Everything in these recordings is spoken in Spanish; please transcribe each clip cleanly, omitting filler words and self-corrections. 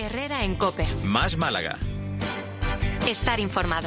Herrera en COPE. Más Málaga. Estar informado.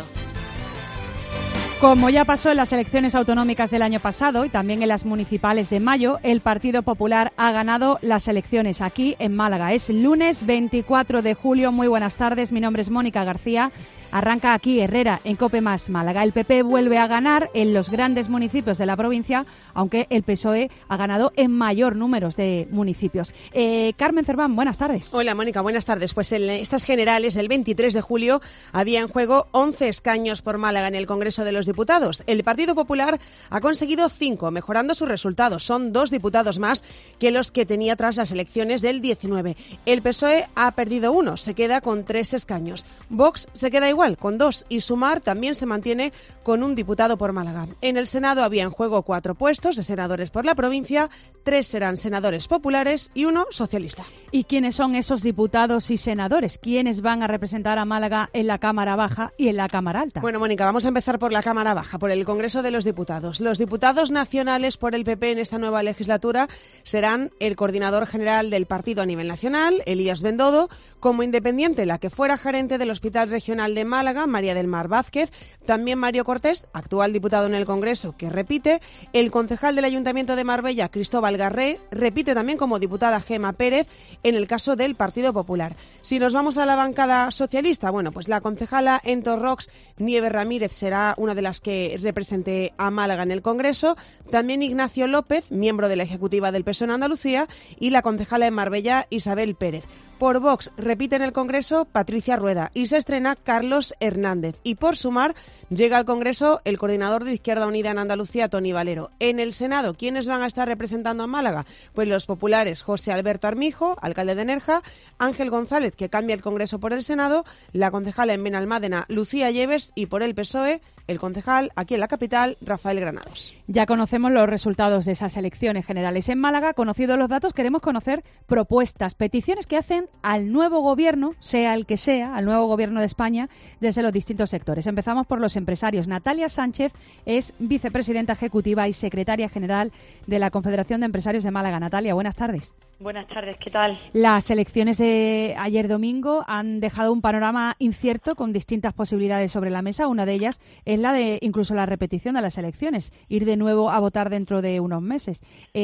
Como ya pasó en las elecciones autonómicas del año pasado y también en las municipales de mayo, el Partido Popular ha ganado las elecciones aquí en Málaga. Es lunes 24 de julio. Muy buenas tardes. Mi nombre es Mónica García. Arranca aquí Herrera en COPE Más Málaga. El PP vuelve a ganar en los grandes municipios de la provincia, aunque el PSOE ha ganado en mayor número de municipios. Carmen Cerván, buenas tardes. Hola Mónica, buenas tardes. Pues en estas generales, el 23 de julio, había en juego 11 escaños por Málaga en el Congreso de los Diputados. El Partido Popular ha conseguido 5, mejorando sus resultados. Son 2 diputados más que los que tenía tras las elecciones del 19. El PSOE ha perdido 1, se queda con 3 escaños. Vox se queda igual, con 2, y Sumar también se mantiene con 1 diputado por Málaga. En el Senado había en juego 4 puestos de senadores por la provincia, 3 serán senadores populares y 1 socialista. ¿Y quiénes son esos diputados y senadores? ¿Quiénes van a representar a Málaga en la Cámara Baja y en la Cámara Alta? Bueno, Mónica, vamos a empezar por la Cámara Baja, por el Congreso de los Diputados. Los diputados nacionales por el PP en esta nueva legislatura serán el coordinador general del partido a nivel nacional, Elías Bendodo, como independiente la que fuera gerente del Hospital Regional de Málaga, María del Mar Vázquez, también Mario Cortés, actual diputado en el Congreso, que repite, el concejal del Ayuntamiento de Marbella, Cristóbal Garré, repite también como diputada Gema Pérez, en el caso del Partido Popular. Si nos vamos a la bancada socialista, bueno, pues la concejala en Torrox, Nieves Ramírez, será una de las que represente a Málaga en el Congreso, también Ignacio López, miembro de la ejecutiva del PSOE en Andalucía, y la concejala en Marbella, Isabel Pérez. Por Vox repite en el Congreso Patricia Rueda y se estrena Carlos Hernández. Y por Sumar llega al Congreso el coordinador de Izquierda Unida en Andalucía, Toni Valero. En el Senado, ¿quiénes van a estar representando a Málaga? Pues los populares José Alberto Armijo, alcalde de Nerja, Ángel González, que cambia el Congreso por el Senado, la concejala en Benalmádena, Lucía Lleves, y por el PSOE, el concejal aquí en la capital, Rafael Granados. Ya conocemos los resultados de esas elecciones generales en Málaga. Conocidos los datos, queremos conocer propuestas, peticiones que hacen al nuevo gobierno, sea el que sea, al nuevo gobierno de España, desde los distintos sectores. Empezamos por los empresarios. Natalia Sánchez es vicepresidenta ejecutiva y secretaria general de la Confederación de Empresarios de Málaga. Natalia, buenas tardes. Buenas tardes, ¿qué tal? Las elecciones de ayer domingo han dejado un panorama incierto con distintas posibilidades sobre la mesa. Una de ellas es la de incluso la repetición de las elecciones, ir de nuevo a votar dentro de unos meses.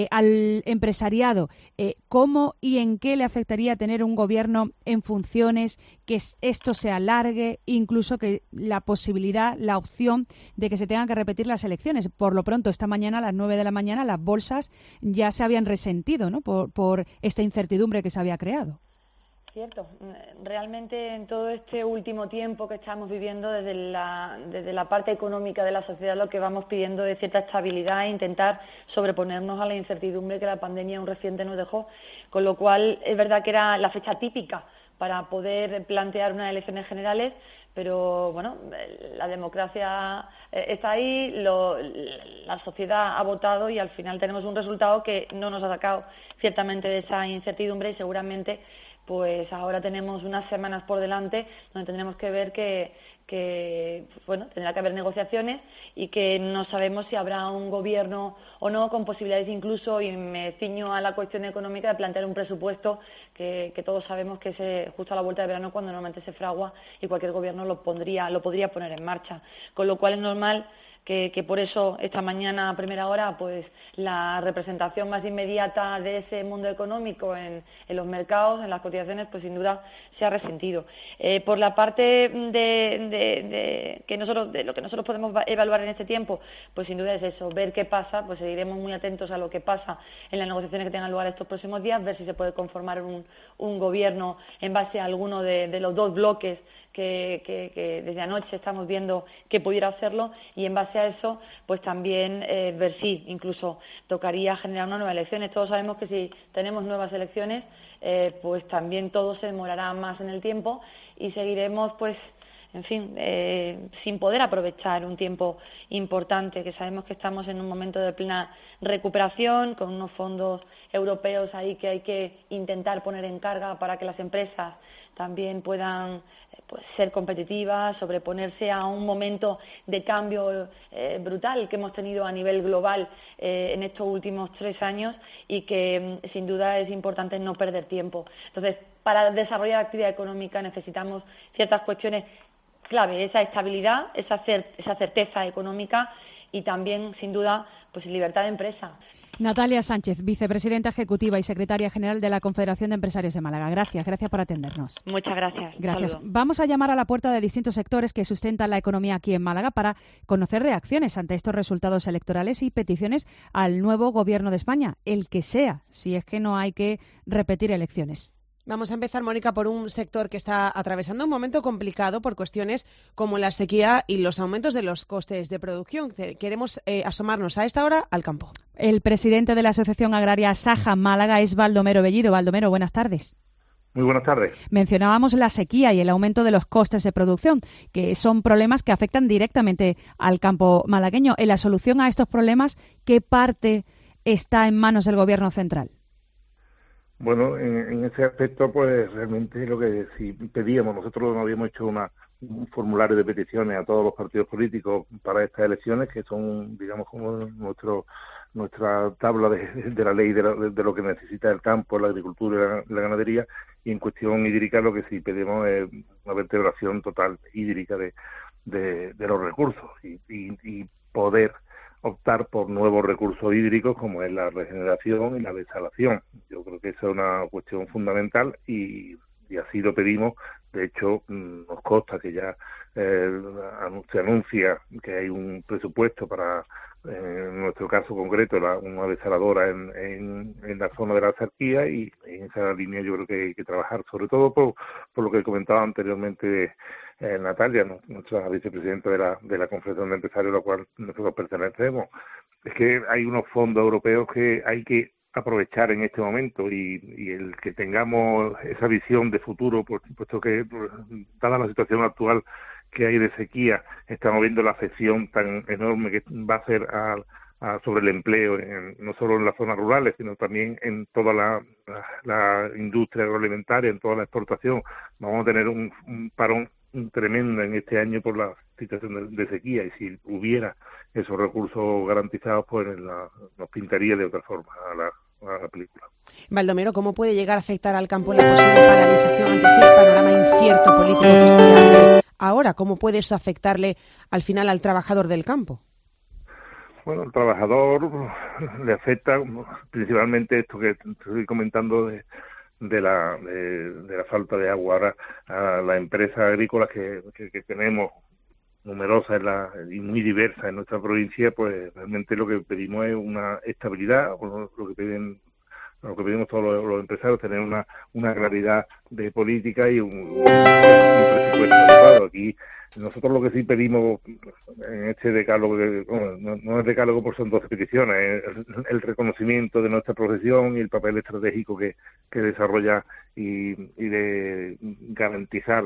Al empresariado, ¿cómo y en qué le afectaría tener un gobierno en funciones, que esto se alargue, incluso que la posibilidad, la opción de que se tengan que repetir las elecciones? Por lo pronto, esta mañana a las 9 de la mañana las bolsas ya se habían resentido, ¿no?, por esta incertidumbre que se había creado. Cierto, realmente en todo este último tiempo que estamos viviendo desde la parte económica de la sociedad, lo que vamos pidiendo es cierta estabilidad e intentar sobreponernos a la incertidumbre que la pandemia aún reciente nos dejó, con lo cual es verdad que era la fecha típica para poder plantear unas elecciones generales, pero bueno, la democracia está ahí, la sociedad ha votado y al final tenemos un resultado que no nos ha sacado ciertamente de esa incertidumbre y seguramente pues ahora tenemos unas semanas por delante donde tendremos que ver que bueno, tendrá que haber negociaciones y que no sabemos si habrá un gobierno o no, con posibilidades incluso, y me ciño a la cuestión económica, de plantear un presupuesto que todos sabemos que es justo a la vuelta de verano cuando normalmente se fragua y cualquier gobierno lo podría poner en marcha, con lo cual es normal que por eso esta mañana a primera hora pues la representación más inmediata de ese mundo económico en los mercados, en las cotizaciones, pues sin duda se ha resentido. Por la parte de lo que nosotros podemos evaluar en este tiempo, pues sin duda es eso, ver qué pasa, pues seguiremos muy atentos a lo que pasa en las negociaciones que tengan lugar estos próximos días, ver si se puede conformar un gobierno en base a alguno de los 2 bloques que desde anoche estamos viendo que pudiera hacerlo, y en base a eso pues también ver si incluso tocaría generar unas nuevas elecciones. Todos sabemos que si tenemos nuevas elecciones pues también todo se demorará más en el tiempo y seguiremos pues en fin, sin poder aprovechar un tiempo importante, que sabemos que estamos en un momento de plena recuperación, con unos fondos europeos ahí que hay que intentar poner en carga para que las empresas también puedan ser competitivas, sobreponerse a un momento de cambio brutal que hemos tenido a nivel global en estos últimos 3 años y que sin duda es importante no perder tiempo. Entonces, para desarrollar actividad económica necesitamos ciertas cuestiones clave, esa estabilidad, esa certeza económica y también, sin duda, pues libertad de empresa. Natalia Sánchez, vicepresidenta ejecutiva y secretaria general de la Confederación de Empresarios de Málaga. Gracias por atendernos. Muchas gracias. Gracias. Saludo. Vamos a llamar a la puerta de distintos sectores que sustentan la economía aquí en Málaga para conocer reacciones ante estos resultados electorales y peticiones al nuevo Gobierno de España, el que sea, si es que no hay que repetir elecciones. Vamos a empezar, Mónica, por un sector que está atravesando un momento complicado por cuestiones como la sequía y los aumentos de los costes de producción. Queremos asomarnos a esta hora al campo. El presidente de la Asociación Agraria Asaja Málaga es Baldomero Bellido. Baldomero, buenas tardes. Muy buenas tardes. Mencionábamos la sequía y el aumento de los costes de producción, que son problemas que afectan directamente al campo malagueño. En la solución a estos problemas, ¿qué parte está en manos del Gobierno central? Bueno, en ese aspecto, pues realmente lo que sí pedíamos, nosotros habíamos hecho un formulario de peticiones a todos los partidos políticos para estas elecciones, que son, digamos, como nuestra tabla de la ley de lo que necesita el campo, la agricultura y la ganadería, y en cuestión hídrica lo que sí pedimos es una vertebración total hídrica de los recursos y poder optar por nuevos recursos hídricos como es la regeneración y la desalación. Yo creo que esa es una cuestión fundamental y así lo pedimos. De hecho, nos consta que ya se anuncia que hay un presupuesto para, en nuestro caso concreto, una desaladora en la zona de la Zarquía, y en esa línea yo creo que hay que trabajar, sobre todo por lo que comentaba anteriormente Natalia, nuestra vicepresidenta de la Confederación de Empresarios, a la cual nosotros pertenecemos. Es que hay unos fondos europeos que hay que aprovechar en este momento y el que tengamos esa visión de futuro, puesto que dada la situación actual que hay de sequía, estamos viendo la afección tan enorme que va a hacer sobre el empleo, no solo en las zonas rurales, sino también en toda la industria agroalimentaria, en toda la exportación. Vamos a tener un parón tremendo en este año por la situación de sequía, y si hubiera esos recursos garantizados, pues nos pintaría de otra forma a la película. Baldomero, ¿cómo puede llegar a afectar al campo la posible paralización ante este panorama incierto político que se abre ahora? ¿Cómo puede eso afectarle al final al trabajador del campo? Bueno, al trabajador le afecta principalmente esto que estoy comentando de la falta de agua. Ahora, a las empresas agrícolas que tenemos numerosas y muy diversas en nuestra provincia, pues realmente lo que pedimos es una estabilidad, lo que pedimos todos los empresarios, tener una claridad de política y un presupuesto adecuado. Aquí nosotros lo que sí pedimos en este decálogo, no es decálogo porque son 12 peticiones, es el reconocimiento de nuestra profesión y el papel estratégico que desarrolla y de garantizar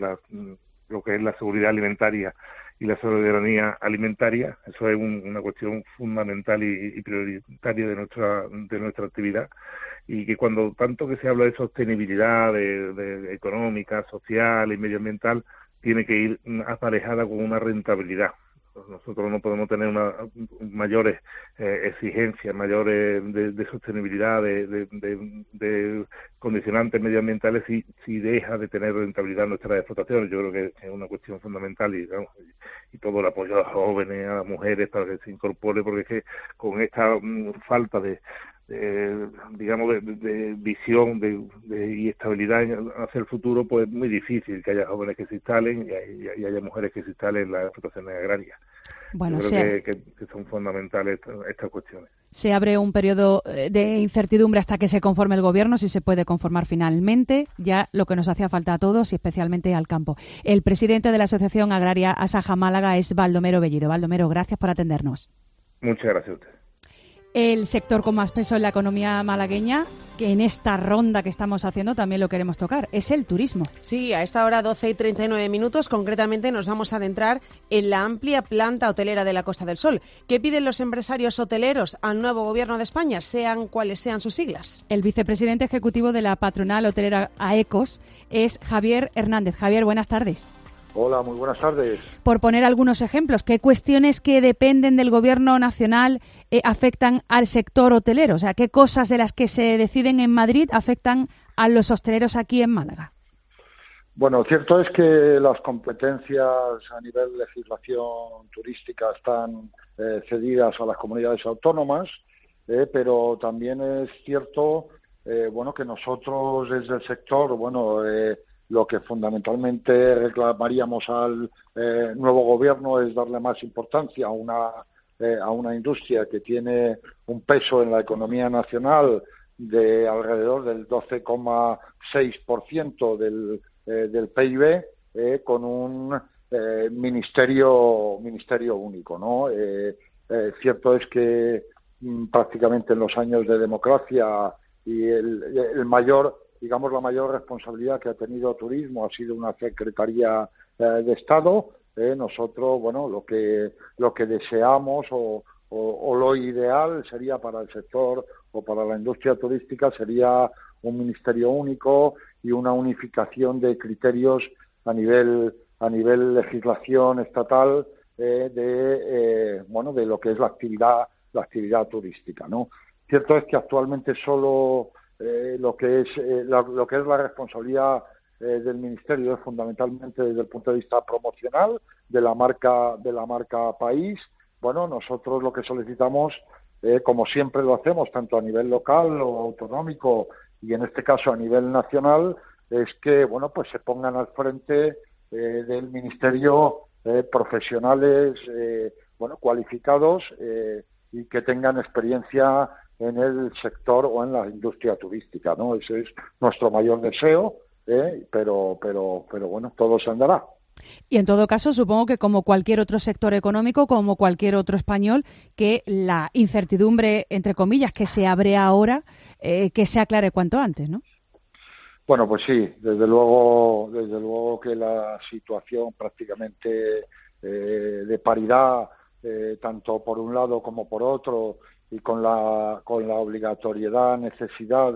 lo que es la seguridad alimentaria y la soberanía alimentaria. Eso es una cuestión fundamental y prioritaria de nuestra actividad, y que cuando tanto que se habla de sostenibilidad de económica, social y medioambiental, tiene que ir aparejada con una rentabilidad. Nosotros no podemos tener mayores exigencias, mayores de sostenibilidad, de condicionantes medioambientales si deja de tener rentabilidad nuestras explotaciones. Yo creo que es una cuestión fundamental y todo el apoyo a los jóvenes, a las mujeres para que se incorpore, porque es que con esta falta de visión y estabilidad hacia el futuro, pues es muy difícil que haya jóvenes que se instalen y haya mujeres que se instalen en las explotaciones agrarias. Bueno, yo creo que son fundamentales estas cuestiones. Se abre un periodo de incertidumbre hasta que se conforme el Gobierno, si se puede conformar finalmente, ya lo que nos hacía falta a todos y especialmente al campo. El presidente de la Asociación Agraria Asaja Málaga es Baldomero Bellido. Baldomero, gracias por atendernos. Muchas gracias a usted. El sector con más peso en la economía malagueña, que en esta ronda que estamos haciendo también lo queremos tocar, es el turismo. Sí, a esta hora 12:39, concretamente nos vamos a adentrar en la amplia planta hotelera de la Costa del Sol. ¿Qué piden los empresarios hoteleros al nuevo Gobierno de España, sean cuales sean sus siglas? El vicepresidente ejecutivo de la patronal hotelera AECOS es Javier Hernández. Javier, buenas tardes. Hola, muy buenas tardes. Por poner algunos ejemplos, ¿qué cuestiones que dependen del Gobierno nacional afectan al sector hotelero? O sea, ¿qué cosas de las que se deciden en Madrid afectan a los hosteleros aquí en Málaga? Bueno, cierto es que las competencias a nivel de legislación turística están cedidas a las comunidades autónomas, pero también es cierto que nosotros desde el sector, lo que fundamentalmente reclamaríamos al nuevo gobierno es darle más importancia a una industria que tiene un peso en la economía nacional de alrededor del 12,6% del PIB, con un ministerio único, ¿no? Cierto es que prácticamente en los años de democracia y la mayor responsabilidad que ha tenido turismo ha sido una secretaría de Estado. Nosotros, lo que deseamos o lo ideal sería para el sector o para la industria turística sería un ministerio único y una unificación de criterios a nivel legislación estatal de lo que es la actividad turística, ¿no? Cierto es que actualmente solo lo que es la responsabilidad del ministerio es fundamentalmente desde el punto de vista promocional de la marca país. Bueno, nosotros lo que solicitamos, como siempre lo hacemos, tanto a nivel local o autonómico y en este caso a nivel nacional, es que se pongan al frente del ministerio profesionales cualificados y que tengan experiencia en el sector o en la industria turística, ¿no? Ese es nuestro mayor deseo, pero todo se andará. Y en todo caso, supongo que como cualquier otro sector económico, como cualquier otro español, que la incertidumbre, entre comillas, que se abre ahora, que se aclare cuanto antes, ¿no? Bueno, pues sí, desde luego que la situación prácticamente de paridad, tanto por un lado como por otro, y con la obligatoria necesidad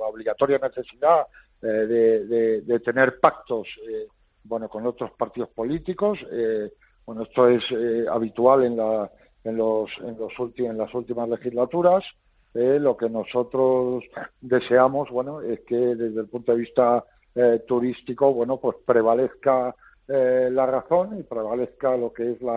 de tener pactos con otros partidos políticos. Esto es habitual en las últimas legislaturas. Lo que nosotros deseamos es que desde el punto de vista turístico prevalezca la razón y prevalezca lo que es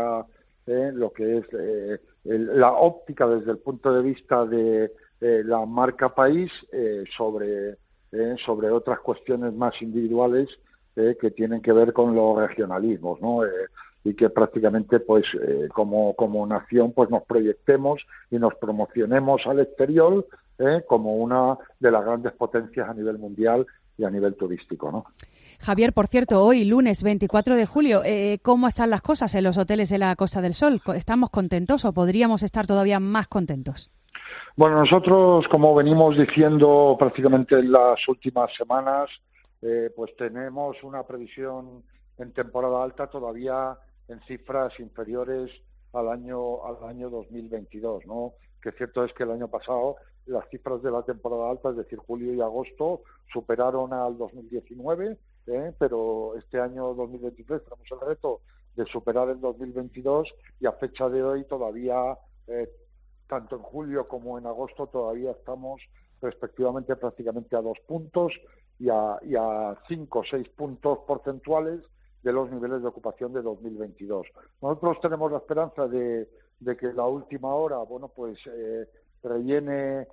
la óptica desde el punto de vista de la marca país sobre otras cuestiones más individuales que tienen que ver con los regionalismos, ¿no? Y que prácticamente como nación nos proyectemos y nos promocionemos al exterior como una de las grandes potencias a nivel mundial y a nivel turístico, ¿no? Javier, por cierto, hoy, lunes 24 de julio, ¿cómo están las cosas en los hoteles de la Costa del Sol? ¿Estamos contentos o podríamos estar todavía más contentos? Bueno, nosotros, como venimos diciendo prácticamente en las últimas semanas, tenemos una previsión en temporada alta todavía en cifras inferiores al año 2022, ¿no? Que cierto es que el año pasado las cifras de la temporada alta, es decir, julio y agosto, superaron al 2019, pero este año 2023 tenemos el reto de superar el 2022 y a fecha de hoy todavía, tanto en julio como en agosto, todavía estamos respectivamente prácticamente a 2 puntos y a 5 o 6 puntos porcentuales de los niveles de ocupación de 2022. Nosotros tenemos la esperanza de que la última hora, rellene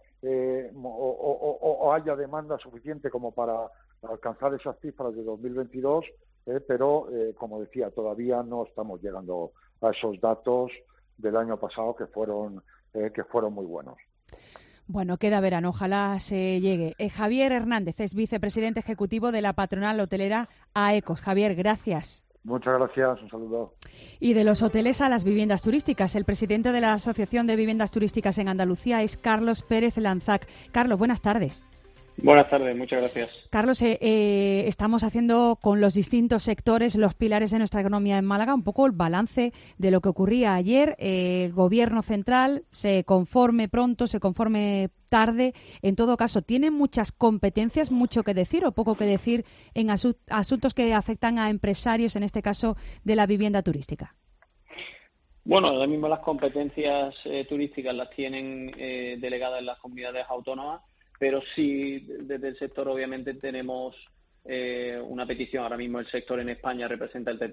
o haya demanda suficiente como para alcanzar esas cifras de 2022, pero como decía, todavía no estamos llegando a esos datos del año pasado que fueron muy buenos. Bueno, queda verano, ojalá se llegue. Javier Hernández es vicepresidente ejecutivo de la patronal hotelera AECOS. Javier, gracias. Muchas gracias, un saludo. Y de los hoteles a las viviendas turísticas, el presidente de la Asociación de Viviendas Turísticas en Andalucía es Carlos Pérez Lanzac. Carlos, buenas tardes. Buenas tardes, muchas gracias. Carlos, estamos haciendo con los distintos sectores, los pilares de nuestra economía en Málaga, un poco el balance de lo que ocurría ayer. El Gobierno central se conforme pronto, se conforme tarde. En todo caso, ¿tiene muchas competencias, mucho que decir o poco que decir en asuntos que afectan a empresarios, en este caso de la vivienda turística? Bueno, ahora mismo las competencias turísticas las tienen delegadas en las comunidades autónomas, pero sí, desde el sector obviamente tenemos una petición. Ahora mismo el sector en España representa el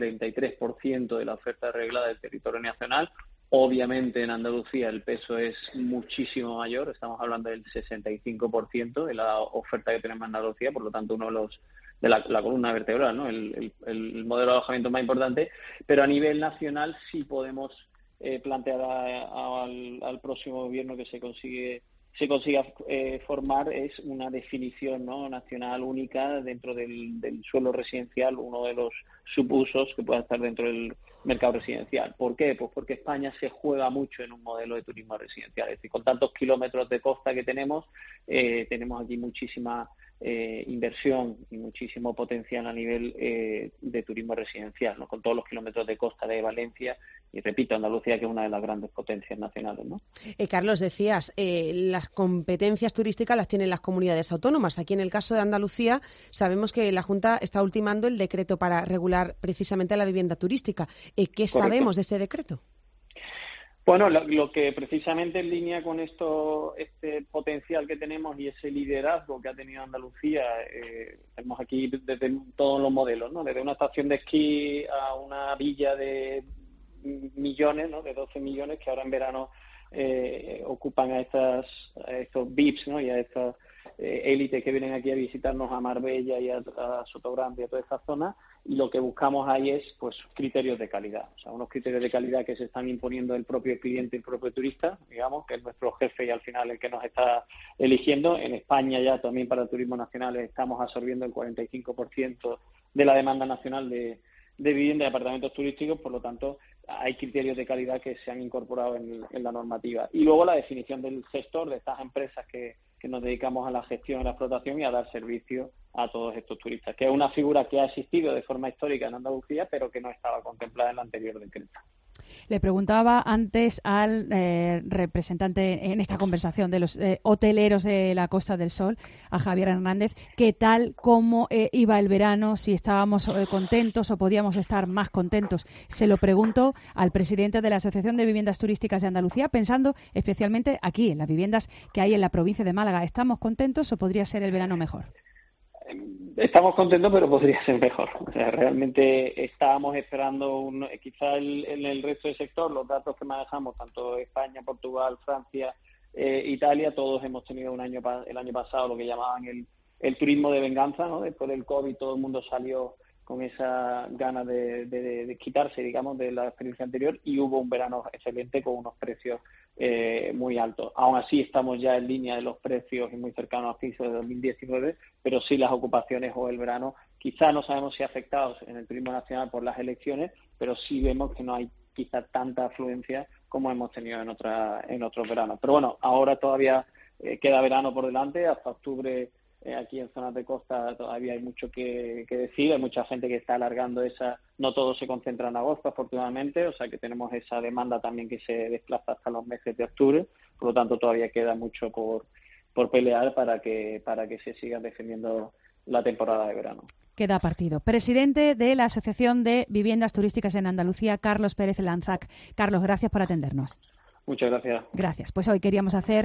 33% de la oferta reglada del territorio nacional. Obviamente en Andalucía el peso es muchísimo mayor, estamos hablando del 65% de la oferta que tenemos en Andalucía, por lo tanto uno de los de la columna vertebral, ¿no? El modelo de alojamiento más importante, pero a nivel nacional sí podemos plantear al próximo gobierno que se consiga formar es una definición, ¿no?, nacional única dentro del suelo residencial, uno de los subusos que pueda estar dentro del mercado residencial. ¿Por qué? Pues porque España se juega mucho en un modelo de turismo residencial. Es decir, con tantos kilómetros de costa que tenemos aquí muchísima inversión y muchísimo potencial a nivel de turismo residencial, ¿no?, con todos los kilómetros de costa de Valencia y, repito, Andalucía, que es una de las grandes potencias nacionales, ¿no? Carlos, decías, las competencias turísticas las tienen las comunidades autónomas. Aquí en el caso de Andalucía sabemos que la Junta está ultimando el decreto para regular precisamente la vivienda turística. ¿Qué Correcto. sabemos de ese decreto? Bueno, lo que precisamente en línea con este potencial que tenemos y ese liderazgo que ha tenido Andalucía, tenemos aquí desde todos los modelos, ¿no? Desde una estación de esquí a una villa de millones, ¿no?, de 12 millones que ahora en verano ocupan a estos VIPs, ¿no?, y a estas élites que vienen aquí a visitarnos a Marbella y a Sotogrande y a toda esta zona. Y lo que buscamos ahí es, pues, criterios de calidad, o sea, unos criterios de calidad que se están imponiendo el propio cliente, el propio turista, digamos, que es nuestro jefe y al final el que nos está eligiendo. En España ya también para el turismo nacional estamos absorbiendo el 45% de la demanda nacional de vivienda y apartamentos turísticos, por lo tanto hay criterios de calidad que se han incorporado en la normativa. Y luego la definición del gestor, de estas empresas que nos dedicamos a la gestión y la explotación y a dar servicio a todos estos turistas, que es una figura que ha existido de forma histórica en Andalucía, pero que no estaba contemplada en el anterior decreto. Le preguntaba antes al representante en esta conversación de los hoteleros de la Costa del Sol, a Javier Hernández, qué tal, cómo iba el verano, si estábamos contentos o podíamos estar más contentos. Se lo pregunto al presidente de la Asociación de Viviendas Turísticas de Andalucía, pensando especialmente aquí, en las viviendas que hay en la provincia de Málaga. ¿Estamos contentos o podría ser el verano mejor? Estamos contentos, pero podría ser mejor. O sea, realmente estábamos esperando quizá en el resto del sector, los datos que manejamos, tanto España, Portugal, Francia, Italia, todos hemos tenido el año pasado lo que llamaban el turismo de venganza, ¿no? Después del COVID todo el mundo salió con esa ganas de quitarse, digamos, de la experiencia anterior, y hubo un verano excelente con unos precios muy altos. Aún así estamos ya en línea de los precios y muy cercanos a pisos de 2019, pero sí las ocupaciones o el verano, quizá no sabemos si afectados en el turismo nacional por las elecciones, pero sí vemos que no hay quizá tanta afluencia como hemos tenido en otros veranos. Pero bueno, ahora todavía queda verano por delante, hasta octubre. Aquí en zonas de costa todavía hay mucho que decir, hay mucha gente que está alargando no todo se concentra en agosto, afortunadamente, o sea que tenemos esa demanda también que se desplaza hasta los meses de octubre, por lo tanto todavía queda mucho por pelear para que se siga defendiendo la temporada de verano. Queda partido. Presidente de la Asociación de Viviendas Turísticas en Andalucía, Carlos Pérez Lanzac. Carlos, gracias por atendernos. Muchas gracias. Gracias. Pues hoy queríamos hacer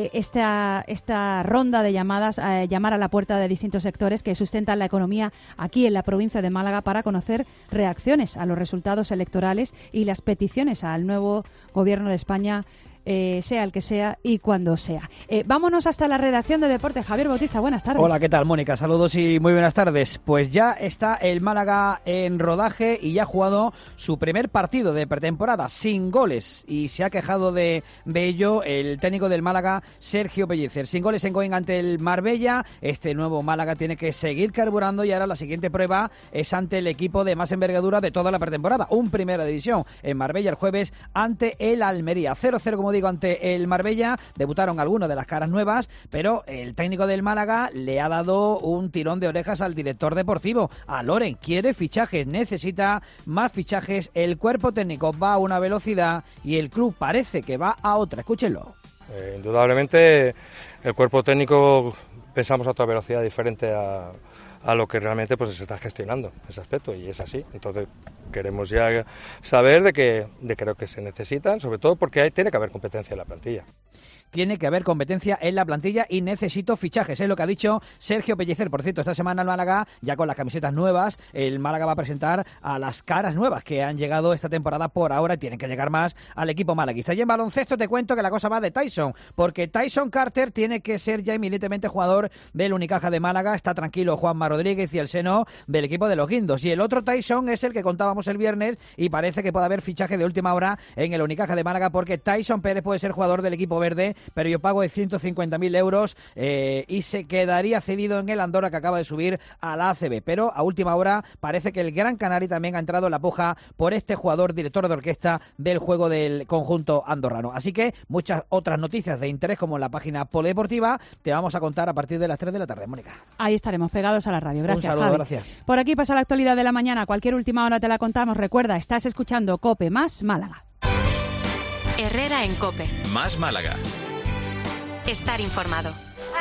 esta ronda de llamadas, llamar a la puerta de distintos sectores que sustentan la economía aquí en la provincia de Málaga para conocer reacciones a los resultados electorales y las peticiones al nuevo Gobierno de España sea el que sea y cuando sea. Vámonos hasta la redacción de Deportes. Javier Bautista, buenas tardes. Hola, ¿qué tal, Mónica? Saludos y muy buenas tardes. Pues ya está el Málaga en rodaje y ya ha jugado su primer partido de pretemporada sin goles, y se ha quejado de ello el técnico del Málaga, Sergio Pellicer. Sin goles en Going ante el Marbella. Este nuevo Málaga tiene que seguir carburando y ahora la siguiente prueba es ante el equipo de más envergadura de toda la pretemporada, un Primera División, en Marbella el jueves ante el Almería. 0-0, como digo, ante el Marbella. Debutaron algunas de las caras nuevas, pero el técnico del Málaga le ha dado un tirón de orejas al director deportivo, a Loren. Quiere fichajes, necesita más fichajes. El cuerpo técnico va a una velocidad y el club parece que va a otra. Escúchenlo. Indudablemente el cuerpo técnico pensamos a otra velocidad diferente a lo que realmente pues se está gestionando ese aspecto, y es así. Entonces queremos ya saber de lo que se necesitan, sobre todo porque tiene que haber competencia en la plantilla. Tiene que haber competencia en la plantilla y necesito fichajes, es lo que ha dicho Sergio Pellicer. Por cierto, esta semana el Málaga, ya con las camisetas nuevas, el Málaga va a presentar a las caras nuevas que han llegado esta temporada por ahora y tienen que llegar más al equipo malaguista. Y en baloncesto te cuento que la cosa va de Tyson, porque Tyson Carter tiene que ser ya inminentemente jugador del Unicaja de Málaga. Está tranquilo Juanma Rodríguez y el seno del equipo de los Guindos. Y el otro Tyson es el que contábamos el viernes y parece que puede haber fichaje de última hora en el Unicaja de Málaga, porque Tyson Pérez puede ser jugador del equipo verde, pero yo pago de 150.000 euros y se quedaría cedido en el Andorra, que acaba de subir a la ACB. Pero a última hora parece que el Gran Canaria también ha entrado en la puja por este jugador, director de orquesta del juego del conjunto andorrano. Así que muchas otras noticias de interés, como en la página polideportiva, te vamos a contar a partir de las 3 de la tarde, Mónica. Ahí estaremos pegados a la radio. Gracias, un saludo, Javi. gracias. Por aquí pasa la actualidad de la mañana. Cualquier última hora te la contamos. Recuerda, estás escuchando COPE más Málaga. Herrera en COPE. Más Málaga. Estar informado.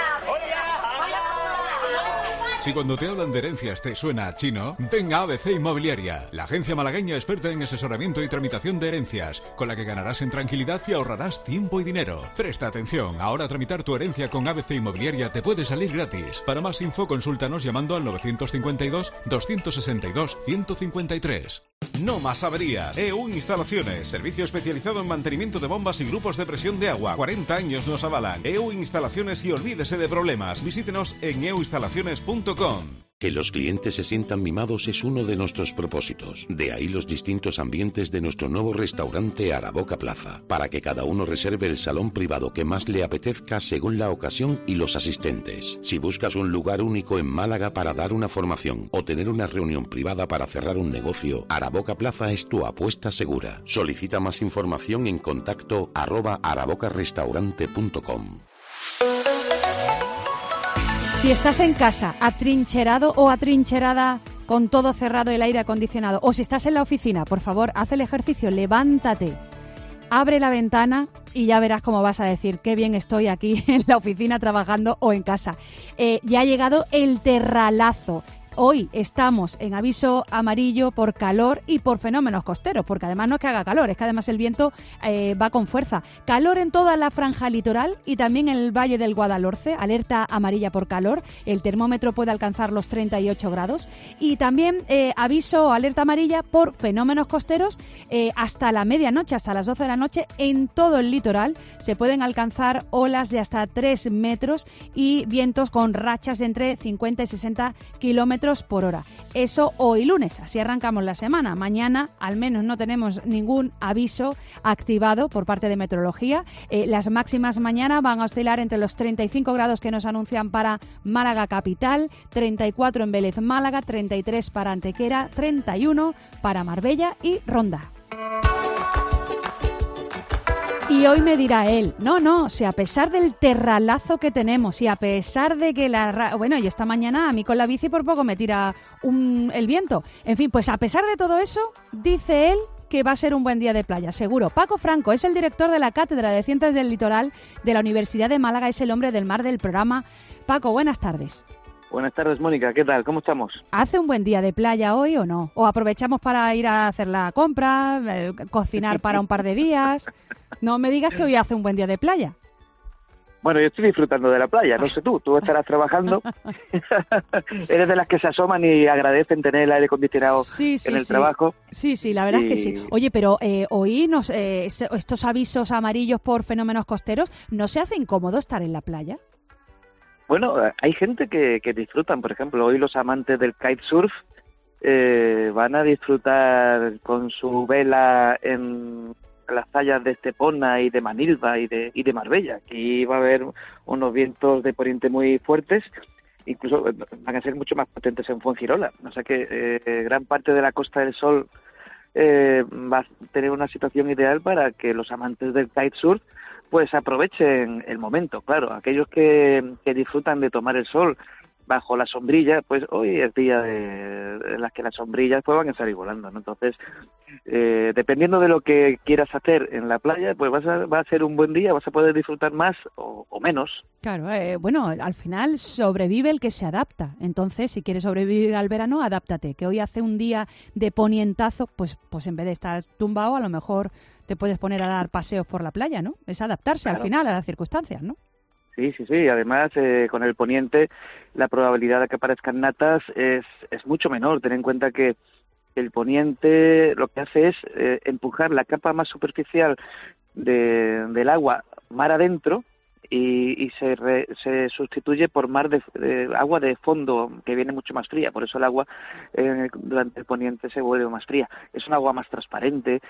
Si cuando te hablan de herencias te suena a chino, venga a ABC Inmobiliaria, la agencia malagueña experta en asesoramiento y tramitación de herencias, con la que ganarás en tranquilidad y ahorrarás tiempo y dinero. Presta atención, ahora tramitar tu herencia con ABC Inmobiliaria te puede salir gratis. Para más info, consúltanos llamando al 952-262-153. No más averías. EU Instalaciones, servicio especializado en mantenimiento de bombas y grupos de presión de agua. 40 años nos avalan. EU Instalaciones y olvídese de problemas. Visítenos en euinstalaciones.com. Que los clientes se sientan mimados es uno de nuestros propósitos. De ahí los distintos ambientes de nuestro nuevo restaurante Araboca Plaza, para que cada uno reserve el salón privado que más le apetezca según la ocasión y los asistentes. Si buscas un lugar único en Málaga para dar una formación o tener una reunión privada para cerrar un negocio, Araboca Plaza es tu apuesta segura. Solicita más información en contacto @arabocarestaurante.com. Si estás en casa, atrincherado o atrincherada, con todo cerrado, el aire acondicionado, o si estás en la oficina, por favor, haz el ejercicio, levántate, abre la ventana y ya verás cómo vas a decir qué bien estoy aquí en la oficina trabajando o en casa. Ya ha llegado el terralazo. Hoy estamos en aviso amarillo por calor y por fenómenos costeros, porque además no es que haga calor, es que además el viento va con fuerza. Calor en toda la franja litoral y también en el Valle del Guadalhorce, alerta amarilla por calor. El termómetro puede alcanzar los 38 grados. Y también aviso o alerta amarilla por fenómenos costeros hasta la medianoche, hasta las 12 de la noche, en todo el litoral. Se pueden alcanzar olas de hasta 3 metros y vientos con rachas de entre 50 y 60 kilómetros por hora. Eso hoy lunes, así arrancamos la semana. Mañana al menos no tenemos ningún aviso activado por parte de meteorología. Las máximas mañana van a oscilar entre los 35 grados que nos anuncian para Málaga capital, 34 en Vélez Málaga, 33 para Antequera, 31 para Marbella y Ronda. Y hoy me dirá él, no, si a pesar del terralazo que tenemos y a pesar de que y esta mañana a mí con la bici por poco me tira el viento. En fin, pues a pesar de todo eso, dice él que va a ser un buen día de playa, seguro. Paco Franco es el director de la Cátedra de Ciencias del Litoral de la Universidad de Málaga, es el hombre del mar del programa. Paco, buenas tardes. Buenas tardes, Mónica. ¿Qué tal? ¿Cómo estamos? ¿Hace un buen día de playa hoy o no? ¿O aprovechamos para ir a hacer la compra, cocinar para un par de días? No me digas que hoy hace un buen día de playa. Bueno, yo estoy disfrutando de la playa, no sé tú estarás trabajando. Eres de las que se asoman y agradecen tener el aire acondicionado en el trabajo. Sí, la verdad es que sí. Oye, pero oí estos avisos amarillos por fenómenos costeros, ¿no se hace incómodo estar en la playa? Bueno, hay gente que disfrutan, por ejemplo, hoy los amantes del kitesurf van a disfrutar con su vela en las playas de Estepona y de Manilva y de Marbella. Aquí va a haber unos vientos de poniente muy fuertes, incluso van a ser mucho más potentes en Fuengirola. O sea que gran parte de la Costa del Sol va a tener una situación ideal para que los amantes del kitesurf pues aprovechen el momento. Claro, aquellos que disfrutan de tomar el sol bajo la sombrilla, pues hoy es día de las que las sombrillas pues van a salir volando, ¿no? Entonces, dependiendo de lo que quieras hacer en la playa, pues va a ser un buen día, vas a poder disfrutar más o menos. Claro, bueno, al final sobrevive el que se adapta. Entonces, si quieres sobrevivir al verano, adáptate. Que hoy hace un día de ponientazo, pues en vez de estar tumbado, a lo mejor te puedes poner a dar paseos por la playa, ¿no? Es adaptarse al final a las circunstancias, ¿no? Sí. Además, con el poniente, la probabilidad de que aparezcan natas es mucho menor. Ten en cuenta que el poniente lo que hace es empujar la capa más superficial del agua mar adentro y se sustituye por mar de agua de fondo que viene mucho más fría. Por eso el agua durante el poniente se vuelve más fría. Es un agua más transparente.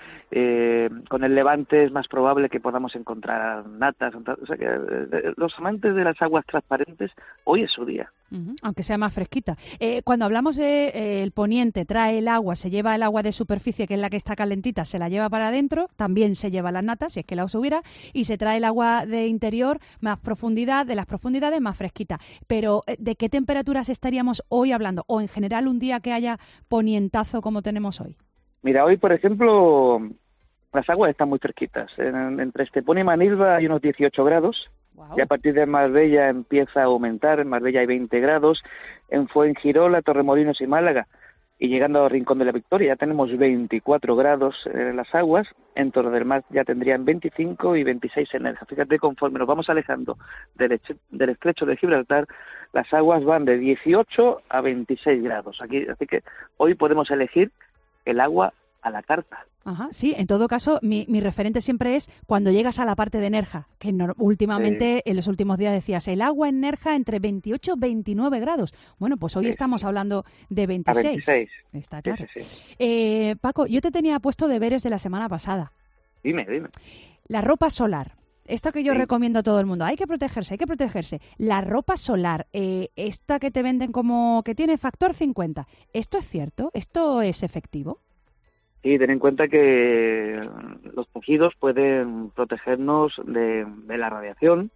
Con el levante es más probable que podamos encontrar natas. O sea que los amantes de las aguas transparentes, hoy es su día. Aunque sea más fresquita. Cuando hablamos de el poniente, trae el agua, se lleva el agua de superficie, que es la que está calentita, se la lleva para adentro, también se lleva las natas, si es que la hubiera, y se trae el agua de interior, más profundidad, de las profundidades más fresquita. Pero, ¿de qué temperaturas estaríamos hoy hablando? O en general un día que haya ponientazo como tenemos hoy. Mira, hoy, por ejemplo, las aguas están muy fresquitas. Entre Estepona y Manilva hay unos 18 grados. Wow. Y a partir de Marbella empieza a aumentar. En Marbella hay 20 grados. En Fuengirola, Torremolinos y Málaga, y llegando a Rincón de la Victoria, ya tenemos 24 grados en las aguas. En Torre del Mar ya tendrían 25 y 26 en Nerja. Fíjate, conforme nos vamos alejando del estrecho de Gibraltar, las aguas van de 18 a 26 grados. Así que hoy podemos elegir el agua a la carta. Ajá, sí, en todo caso, mi referente siempre es cuando llegas a la parte de Nerja, que últimamente, en los últimos días decías, el agua en Nerja entre 28 y 29 grados. Bueno, pues hoy estamos hablando de 26. 26. Está claro. Sí. Paco, yo te tenía puesto deberes de la semana pasada. Dime. La ropa solar. Esto que yo recomiendo a todo el mundo, hay que protegerse. La ropa solar, esta que te venden como que tiene factor 50, ¿esto es cierto? ¿Esto es efectivo? Sí, ten en cuenta que los tejidos pueden protegernos de la radiación,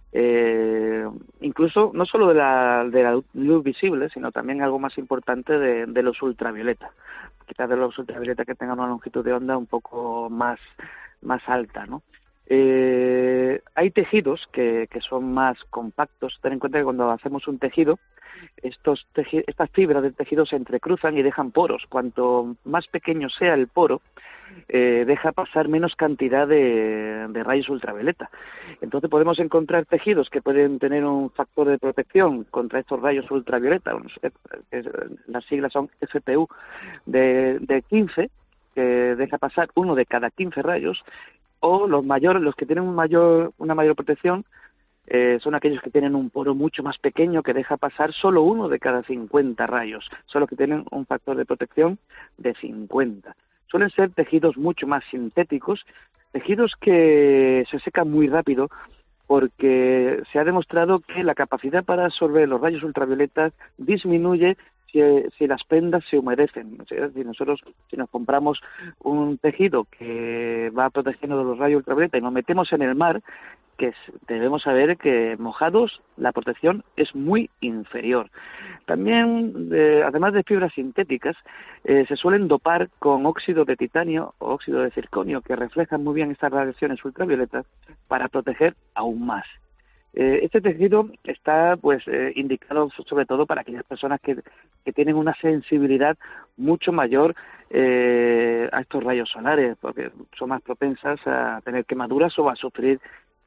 incluso no solo de la luz visible, sino también algo más importante de los ultravioleta. Quizás de los ultravioleta que tengan una longitud de onda un poco más alta, ¿no? Hay tejidos que son más compactos. Ten en cuenta que cuando hacemos un tejido, estas fibras del tejido se entrecruzan y dejan poros. Cuanto más pequeño sea el poro, deja pasar menos cantidad de rayos ultravioleta. Entonces podemos encontrar tejidos que pueden tener un factor de protección contra estos rayos ultravioleta, las siglas son FPU, de 15, que deja pasar uno de cada 15 rayos, o los que tienen una mayor protección son aquellos que tienen un poro mucho más pequeño que deja pasar solo uno de cada 50 rayos, son los que tienen un factor de protección de 50. Suelen ser tejidos mucho más sintéticos, tejidos que se secan muy rápido porque se ha demostrado que la capacidad para absorber los rayos ultravioletas disminuye si las prendas se humedecen. O sea, si nos compramos un tejido que va protegiendo de los rayos ultravioleta y nos metemos en el mar, debemos saber que mojados la protección es muy inferior. También, además de fibras sintéticas, se suelen dopar con óxido de titanio o óxido de circonio, que reflejan muy bien estas radiaciones ultravioletas para proteger aún más. Este tejido está indicado sobre todo para aquellas personas que tienen una sensibilidad mucho mayor a estos rayos solares, porque son más propensas a tener quemaduras o a sufrir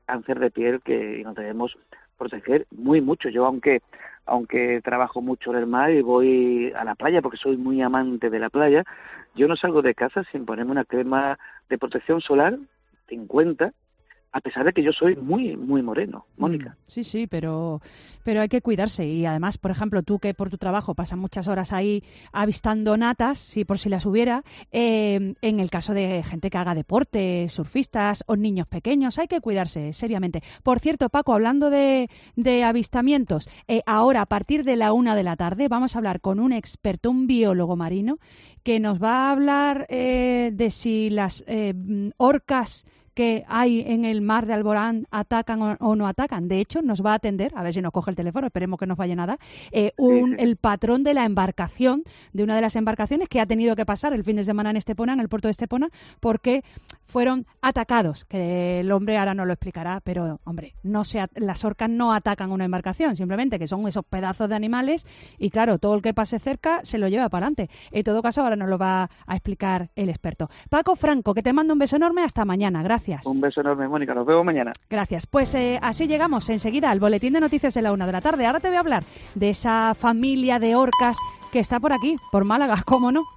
cáncer de piel y nos debemos proteger muy mucho. Yo, aunque trabajo mucho en el mar y voy a la playa porque soy muy amante de la playa, yo no salgo de casa sin ponerme una crema de protección solar 50, a pesar de que yo soy muy muy moreno, Mónica. Sí, pero hay que cuidarse. Y además, por ejemplo, tú que por tu trabajo pasas muchas horas ahí avistando natas, si por si las hubiera, en el caso de gente que haga deporte, surfistas o niños pequeños, hay que cuidarse seriamente. Por cierto, Paco, hablando de avistamientos, ahora a partir de la 1 de la tarde vamos a hablar con un experto, un biólogo marino, que nos va a hablar de si las orcas que hay en el mar de Alborán atacan o no atacan. De hecho, nos va a atender, a ver si nos coge el teléfono, esperemos que no falle nada, el patrón de la embarcación, de una de las embarcaciones que ha tenido que pasar el fin de semana en Estepona, en el puerto de Estepona, porque fueron atacados, que el hombre ahora no lo explicará, pero, hombre, las orcas no atacan una embarcación, simplemente que son esos pedazos de animales y, claro, todo el que pase cerca se lo lleva para adelante. En todo caso, ahora nos lo va a explicar el experto. Paco Franco, que te mando un beso enorme, hasta mañana, gracias. Un beso enorme, Mónica, nos vemos mañana. Gracias, pues así llegamos enseguida al boletín de noticias de la 1 de la tarde. Ahora te voy a hablar de esa familia de orcas que está por aquí, por Málaga, ¿cómo no?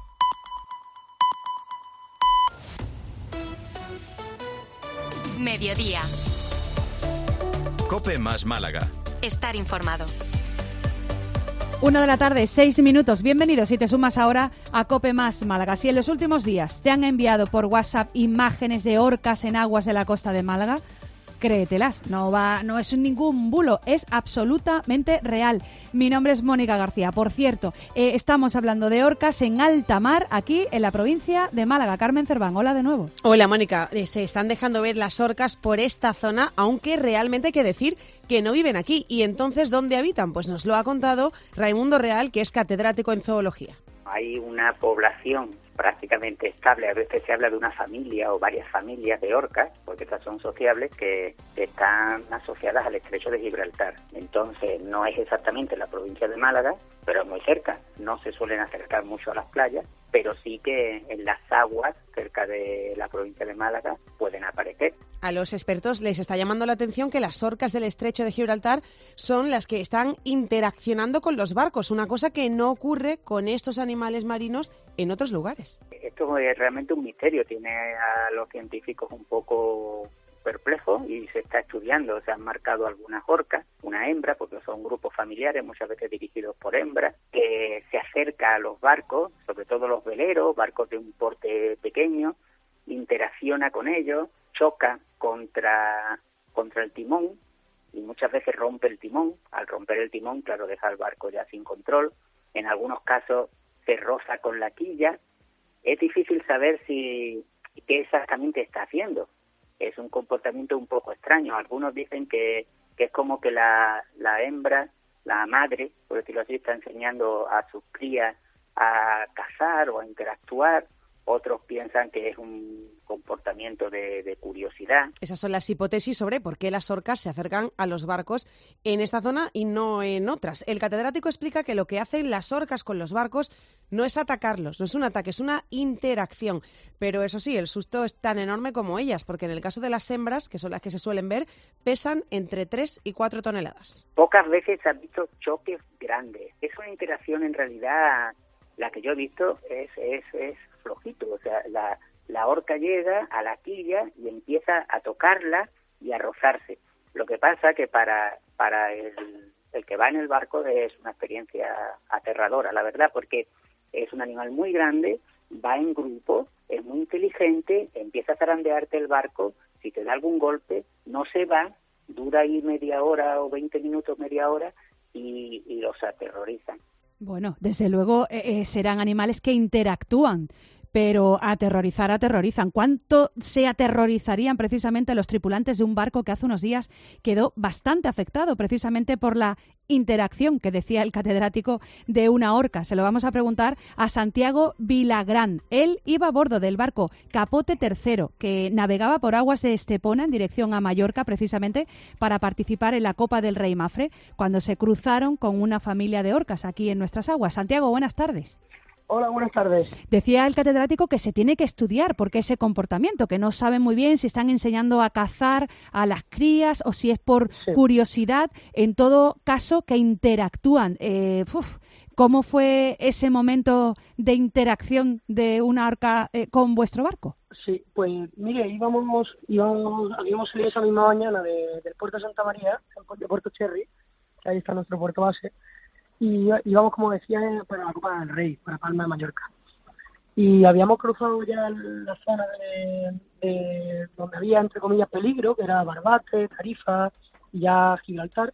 Mediodía. COPE más Málaga. Estar informado. 1 de la tarde, 6 minutos. Bienvenidos si te sumas ahora a COPE más Málaga. Si en los últimos días te han enviado por WhatsApp imágenes de orcas en aguas de la costa de Málaga, créetelas, no es ningún bulo, es absolutamente real. Mi nombre es Mónica García. Por cierto, estamos hablando de orcas en alta mar, aquí en la provincia de Málaga. Carmen Cerván, hola de nuevo. Hola, Mónica. Se están dejando ver las orcas por esta zona, aunque realmente hay que decir que no viven aquí. Y entonces, ¿dónde habitan? Pues nos lo ha contado Raimundo Real, que es catedrático en zoología. Hay una población prácticamente estable, a veces se habla de una familia o varias familias de orcas, porque estas son sociables, que están asociadas al estrecho de Gibraltar. Entonces no es exactamente la provincia de Málaga, pero es muy cerca. No se suelen acercar mucho a las playas, pero sí que en las aguas cerca de la provincia de Málaga pueden aparecer. A los expertos les está llamando la atención que las orcas del estrecho de Gibraltar son las que están interaccionando con los barcos, una cosa que no ocurre con estos animales marinos en otros lugares. Esto es realmente un misterio, tiene a los científicos un poco perplejos y se está estudiando. Se han marcado algunas orcas, una hembra, porque son grupos familiares, muchas veces dirigidos por hembras, que se acerca a los barcos, sobre todo los veleros, barcos de un porte pequeño, interacciona con ellos, choca contra el timón y muchas veces rompe el timón. Al romper el timón, claro, deja el barco ya sin control. En algunos casos se roza con la quilla. Es difícil saber qué exactamente está haciendo. Es un comportamiento un poco extraño. Algunos dicen que es como que la hembra, la madre, por decirlo así, está enseñando a sus crías a cazar o a interactuar. Otros piensan que es un comportamiento de curiosidad. Esas son las hipótesis sobre por qué las orcas se acercan a los barcos en esta zona y no en otras. El catedrático explica que lo que hacen las orcas con los barcos no es atacarlos, no es un ataque, es una interacción. Pero eso sí, el susto es tan enorme como ellas, porque en el caso de las hembras, que son las que se suelen ver, pesan entre 3 y 4 toneladas. Pocas veces se han visto choques grandes. Es una interacción, en realidad, la que yo he visto es flojito. O sea, la orca llega a la quilla y empieza a tocarla y a rozarse. Lo que pasa que para el que va en el barco es una experiencia aterradora, la verdad, porque es un animal muy grande, va en grupo, es muy inteligente, empieza a zarandearte el barco, si te da algún golpe, no se va, dura ahí media hora o 20 minutos, media hora, y los aterrorizan. Bueno, desde luego serán animales que interactúan, pero aterrorizan. ¿Cuánto se aterrorizarían precisamente los tripulantes de un barco que hace unos días quedó bastante afectado precisamente por la interacción que decía el catedrático de una orca? Se lo vamos a preguntar a Santiago Vilagrán. Él iba a bordo del barco Capote III, que navegaba por aguas de Estepona en dirección a Mallorca precisamente para participar en la Copa del Rey Mafre, cuando se cruzaron con una familia de orcas aquí en nuestras aguas. Santiago, buenas tardes. Hola, buenas tardes. Decía el catedrático que se tiene que estudiar por qué ese comportamiento, que no saben muy bien si están enseñando a cazar a las crías o si es por curiosidad. En todo caso, que interactúan. ¿Cómo fue ese momento de interacción de una orca con vuestro barco? Sí, pues mire, habíamos salido esa misma mañana del puerto de Santa María, de Puerto Cherry, que ahí está nuestro puerto base, y íbamos, como decía, para la Copa del Rey, para Palma de Mallorca. Y habíamos cruzado ya la zona de donde había, entre comillas, peligro, que era Barbate, Tarifa y ya Gibraltar.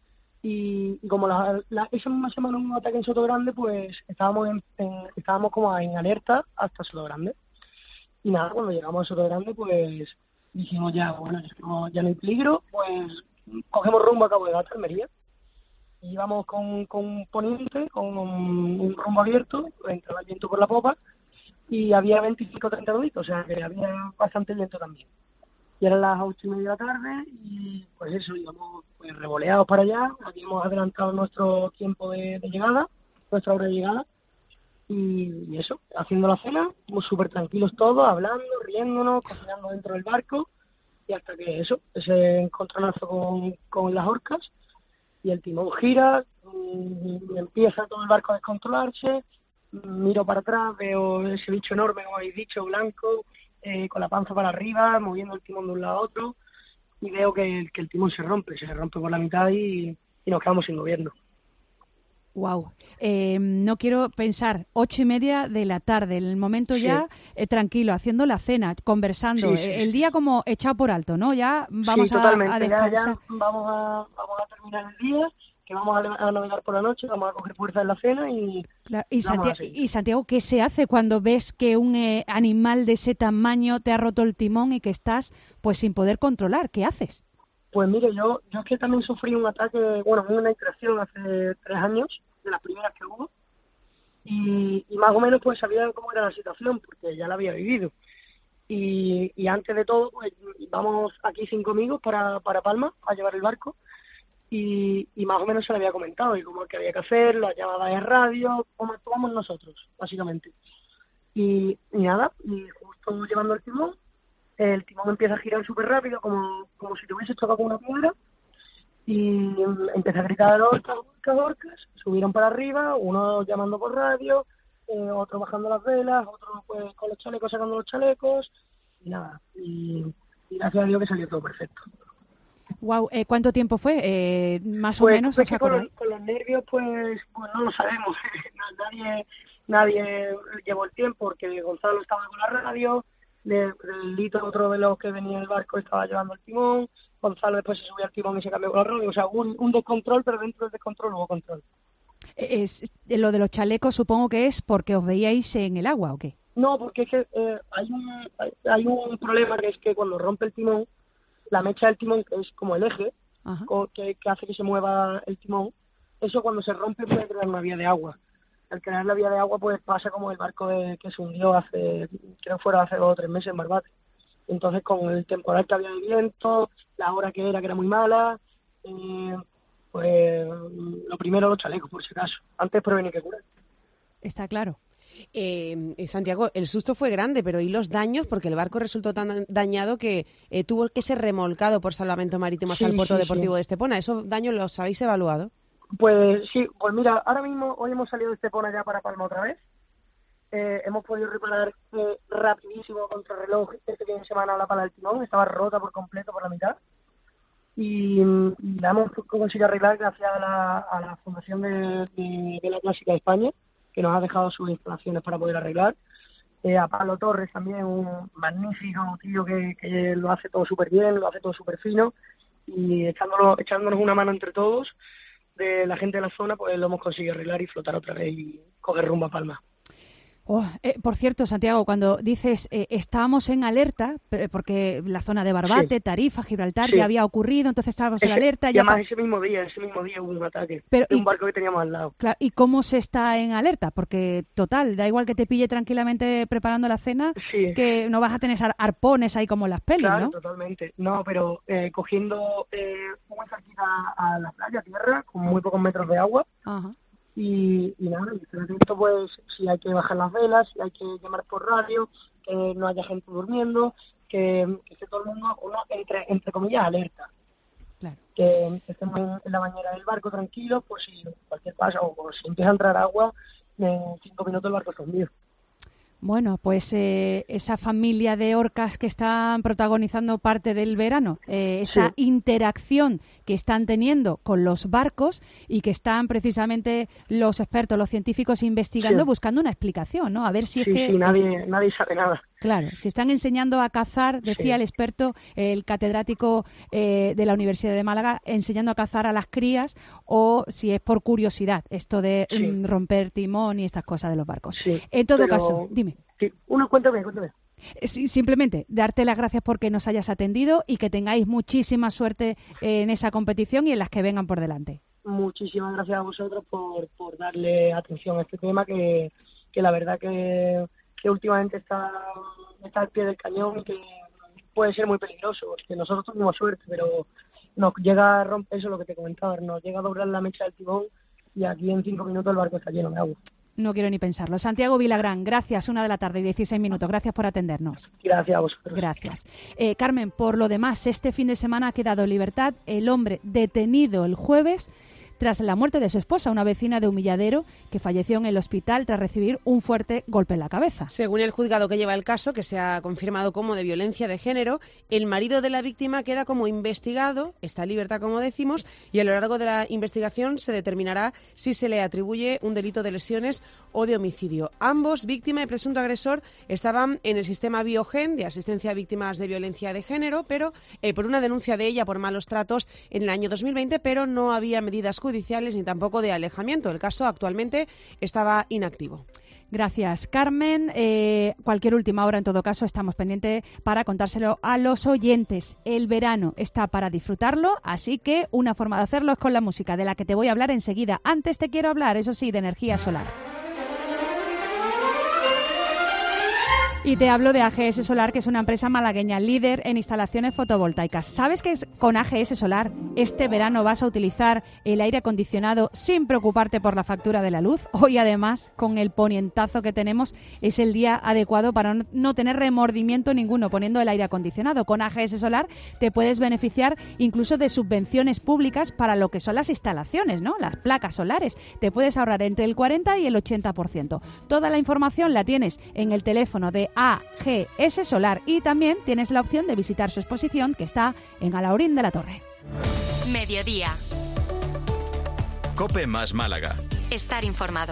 Y como esa misma semana hubo un ataque en Sotogrande, pues estábamos como en alerta hasta Sotogrande. Y nada, cuando llegamos a Sotogrande, pues dijimos ya no hay peligro, pues cogemos rumbo a Cabo de Gata, Almería. Y íbamos con poniente, con un rumbo abierto, entraba el viento por la popa, y había 25-30 nuditos, o sea que había bastante viento también. Y eran las 8:30 de la tarde, y pues eso, íbamos pues revoleados para allá, habíamos adelantado nuestro tiempo de llegada, nuestra hora de llegada, y eso, haciendo la cena, súper tranquilos todos, hablando, riéndonos, cocinando dentro del barco, y hasta que eso, ese encontronazo con las orcas, y el timón gira, empieza todo el barco a descontrolarse, miro para atrás, veo ese bicho enorme, como habéis dicho, blanco, con la panza para arriba, moviendo el timón de un lado a otro, y veo que el timón se rompe por la mitad y nos quedamos sin gobierno. Wow. No quiero pensar, 8:30 de la tarde, el momento ya tranquilo, haciendo la cena, conversando, el día como echado por alto, ¿no? Ya vamos a descansar. Ya vamos a terminar el día, que vamos a navegar por la noche, vamos a coger fuerza en la cena y... Claro. Y Santiago, ¿qué se hace cuando ves que un animal de ese tamaño te ha roto el timón y que estás pues sin poder controlar? ¿Qué haces? Pues mire, yo es que también sufrí un ataque, una interacción hace 3 años, de las primeras que hubo, y más o menos pues sabía cómo era la situación, porque ya la había vivido. Y antes de todo, pues vamos aquí 5 amigos para Palma a llevar el barco, y más o menos se le había comentado, y cómo que había que hacer, las llamadas de radio, cómo actuamos nosotros, básicamente. Y nada, y justo llevando el timón empieza a girar súper rápido, como si te hubieses tocado con una piedra, y empecé a gritar orcas, subieron para arriba, uno llamando por radio, otro bajando las velas, otro pues con los chalecos sacando los chalecos, y nada, y gracias a Dios que salió todo perfecto. Wow, ¿cuánto tiempo fue? Más pues, o menos. Pues con los nervios pues no lo sabemos, nadie llevó el tiempo, porque Gonzalo estaba con la radio, Lito, otro de los que venía en el barco, estaba llevando el timón, Gonzalo después se subió al timón y se cambió con la radio, o sea, un descontrol, pero dentro del descontrol hubo control. Lo de los chalecos supongo que es porque os veíais en el agua, ¿o qué? No, porque es que hay un problema, que es que cuando rompe el timón, la mecha del timón, que es como el eje, que hace que se mueva el timón, eso cuando se rompe puede crear una vía de agua. Al crear la vía de agua pues pasa como el barco que se hundió hace 2 o 3 meses en Barbate. Entonces con el temporal que había de viento, la hora que era muy mala, pues lo primero los chalecos por si acaso, antes prevenir que curar. Está claro. Santiago, el susto fue grande, pero ¿y los daños? Porque el barco resultó tan dañado que tuvo que ser remolcado por Salvamento Marítimo hasta el puerto deportivo de Estepona. ¿Esos daños los habéis evaluado? Pues sí, pues mira, ahora mismo, hoy hemos salido de Estepona ya para Palma otra vez. Hemos podido reparar rapidísimo contra reloj este fin de semana la pala del timón, estaba rota por completo por la mitad. Y la hemos conseguido arreglar gracias a la Fundación de la Clásica de España, que nos ha dejado sus instalaciones para poder arreglar. A Pablo Torres también, un magnífico tío que lo hace todo súper bien, lo hace todo súper fino, y echándonos una mano entre todos, de la gente de la zona, pues lo hemos conseguido arreglar y flotar otra vez y coger rumbo a Palma. Por cierto, Santiago, cuando dices estábamos en alerta, porque la zona de Barbate, Tarifa, Gibraltar ya había ocurrido, entonces estábamos en alerta. Y además ese mismo día hubo un ataque de un barco que teníamos al lado. Claro, ¿y cómo se está en alerta? Porque, total, da igual que te pille tranquilamente preparando la cena, que no vas a tener arpones ahí como en las pelis, claro, ¿no? Totalmente. No, pero cogiendo muy cerquita a la playa, tierra, con muy pocos metros de agua. Ajá. y nada, y estar atento pues si hay que bajar las velas, si hay que llamar por radio, que no haya gente durmiendo, que esté todo el mundo entre comillas alerta. Claro. Que estemos en la bañera del barco tranquilos, pues si cualquier paso o si empieza a entrar agua, en 5 minutos el barco está hundido. Bueno, pues esa familia de orcas que están protagonizando parte del verano, esa interacción que están teniendo con los barcos y que están precisamente los expertos, los científicos investigando, buscando una explicación, ¿no? A ver si es que... nadie sabe nada. Claro, si están enseñando a cazar, decía el experto, el catedrático de la Universidad de Málaga, enseñando a cazar a las crías, o si es por curiosidad, esto de romper timón y estas cosas de los barcos. Sí, en todo caso, dime. Sí, cuéntame. Simplemente darte las gracias porque nos hayas atendido y que tengáis muchísima suerte en esa competición y en las que vengan por delante. Muchísimas gracias a vosotros por darle atención a este tema que la verdad que últimamente está al pie del cañón y que puede ser muy peligroso, porque nosotros tuvimos suerte, pero nos llega a romper, eso es lo que te comentaba, nos llega a doblar la mecha del timón y aquí en 5 minutos el barco está lleno de agua. No quiero ni pensarlo. Santiago Vilagrán, gracias, 1 de la tarde y 16 minutos. Gracias por atendernos. Gracias a vosotros. Gracias. Carmen, por lo demás, este fin de semana ha quedado en libertad el hombre detenido el jueves tras la muerte de su esposa, una vecina de Humilladero, que falleció en el hospital tras recibir un fuerte golpe en la cabeza. Según el juzgado que lleva el caso, que se ha confirmado como de violencia de género, el marido de la víctima queda como investigado, está en libertad como decimos, y a lo largo de la investigación se determinará si se le atribuye un delito de lesiones o de homicidio. Ambos, víctima y presunto agresor, estaban en el sistema Biogen de asistencia a víctimas de violencia de género, pero por una denuncia de ella por malos tratos en el año 2020, pero no había medidas judiciales ni tampoco de alejamiento. El caso actualmente estaba inactivo. Gracias, Carmen. Cualquier última hora, en todo caso, estamos pendientes para contárselo a los oyentes. El verano está para disfrutarlo, así que una forma de hacerlo es con la música, de la que te voy a hablar enseguida. Antes te quiero hablar, eso sí, de energía solar. Y te hablo de AGS Solar, que es una empresa malagueña líder en instalaciones fotovoltaicas. ¿Sabes que con AGS Solar este verano vas a utilizar el aire acondicionado sin preocuparte por la factura de la luz? Hoy, además, con el ponientazo que tenemos, es el día adecuado para no tener remordimiento ninguno poniendo el aire acondicionado. Con AGS Solar te puedes beneficiar incluso de subvenciones públicas para lo que son las instalaciones, ¿no? Las placas solares. Te puedes ahorrar entre el 40 y el 80%. Toda la información la tienes en el teléfono de AGS Solar y también tienes la opción de visitar su exposición que está en Alhaurín de la Torre. Mediodía. COPE más Málaga. Estar informado.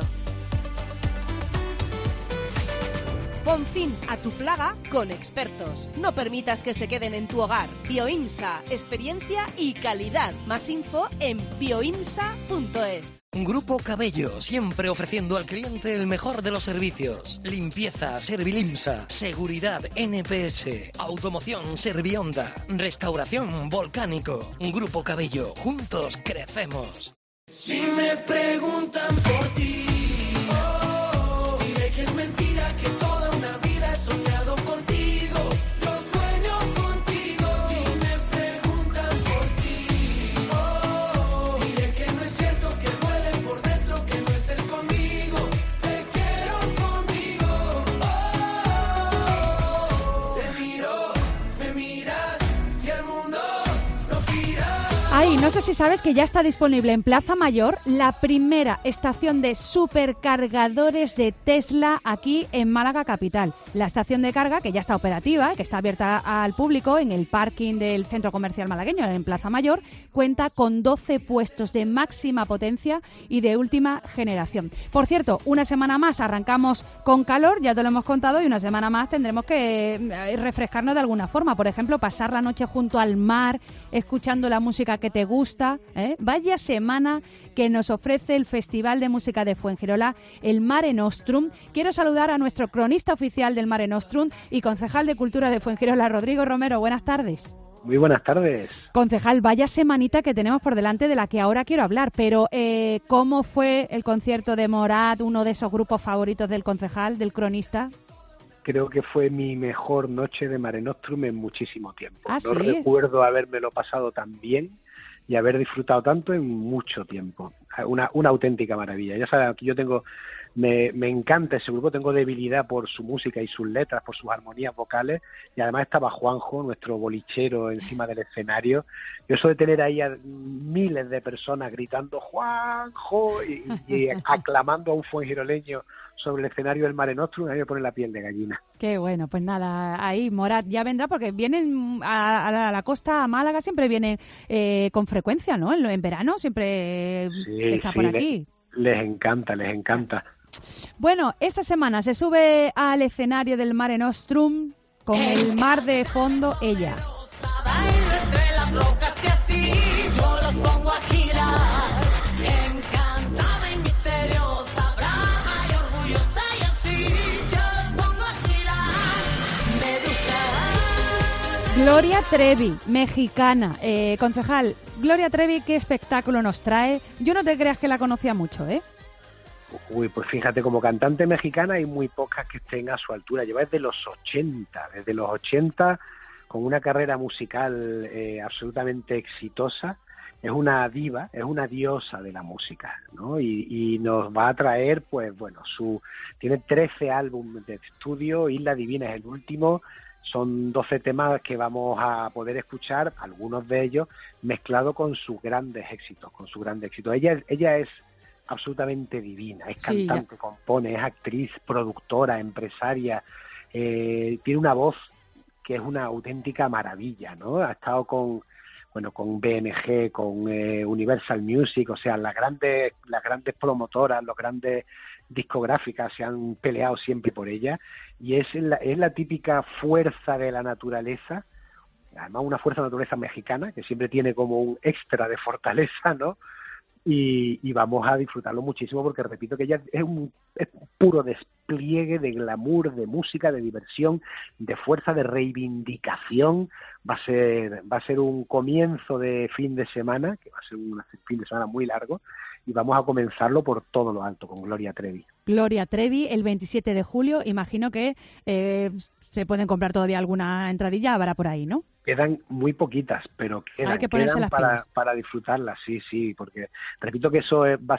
Pon fin a tu plaga con expertos. No permitas que se queden en tu hogar. Bioimsa, experiencia y calidad. Más info en bioimsa.es. Grupo Cabello, siempre ofreciendo al cliente el mejor de los servicios. Limpieza, Servilimsa. Seguridad, NPS. Automoción, Servionda. Restauración, Volcánico. Grupo Cabello, juntos crecemos. Si me preguntan por ti, diré que es mentira, que toda una vida he soñado contigo. Yo sueño contigo. Si me preguntan por ti, diré que no es cierto, que duele por dentro, que no estés conmigo. Te quiero conmigo. Te miro, me miras y el mundo no gira. Ay, no sé si sabes que ya está disponible en Plaza Mayor la primera estación de supercargadores de Tesla aquí en Málaga capital. La estación de carga, que ya está operativa, que está abierta al público en el parking del Centro Comercial Malagueño, en Plaza Mayor, cuenta con 12 puestos de máxima potencia y de última generación. Por cierto, una semana más arrancamos con calor, ya te lo hemos contado, y una semana más tendremos que refrescarnos de alguna forma. Por ejemplo, pasar la noche junto al mar, escuchando la música que te gusta. Vaya semana que nos ofrece el Festival de Música de Fuengirola, el Mare Nostrum. Quiero saludar a nuestro cronista oficial del Mare Nostrum y concejal de Cultura de Fuengirola, Rodrigo Romero. Buenas tardes. Muy buenas tardes. Concejal, vaya semanita que tenemos por delante de la que ahora quiero hablar, pero ¿cómo fue el concierto de Morat, uno de esos grupos favoritos del concejal, del cronista? Creo que fue mi mejor noche de Mare Nostrum en muchísimo tiempo. ¿Ah, no sí? recuerdo habérmelo pasado tan bien y haber disfrutado tanto en mucho tiempo. una auténtica maravilla. Ya sabes, aquí yo me encanta ese grupo, tengo debilidad por su música y sus letras, por sus armonías vocales, y además estaba Juanjo, nuestro bolichero, encima del escenario. Yo eso de tener ahí a miles de personas gritando ¡Juanjo! y aclamando a un fuengiroleño sobre el escenario del Mare Nostrum, a mí me pone la piel de gallina. Qué bueno, pues nada, ahí Morat ya vendrá, porque vienen a la costa, a Málaga, siempre vienen con frecuencia, ¿no? En verano siempre está por aquí. Les encanta. Bueno, esta semana se sube al escenario del Mare Nostrum con el mar de fondo ella. Gloria Trevi, mexicana. Concejal, Gloria Trevi, ¿qué espectáculo nos trae? Yo no te creas que la conocía mucho, ¿eh? Uy, pues fíjate, como cantante mexicana hay muy pocas que estén a su altura. Lleva desde los 80, con una carrera musical absolutamente exitosa. Es una diva, es una diosa de la música, ¿no? Y nos va a traer, pues bueno, tiene 13 álbumes de estudio, Isla Divina es el último. Son 12 temas que vamos a poder escuchar, algunos de ellos mezclados con sus grandes éxitos, Ella es absolutamente divina, es cantante, compone, es actriz, productora, empresaria, tiene una voz que es una auténtica maravilla, ¿no? Ha estado con BMG, con Universal Music, o sea, las grandes promotoras, las grandes discográficas se han peleado siempre por ella, y es la típica fuerza de la naturaleza, además una fuerza de la naturaleza mexicana, que siempre tiene como un extra de fortaleza, ¿no? Y vamos a disfrutarlo muchísimo, porque repito que ella es puro despliegue de glamour, de música, de diversión, de fuerza, de reivindicación. Va a ser un comienzo de fin de semana, que va a ser un fin de semana muy largo, y vamos a comenzarlo por todo lo alto con Gloria Trevi. Gloria Trevi, el 27 de julio, imagino que se pueden comprar todavía alguna entradilla, habrá por ahí, ¿no? Quedan muy poquiquitas, pero quedan para disfrutarlas, sí, porque repito que eso va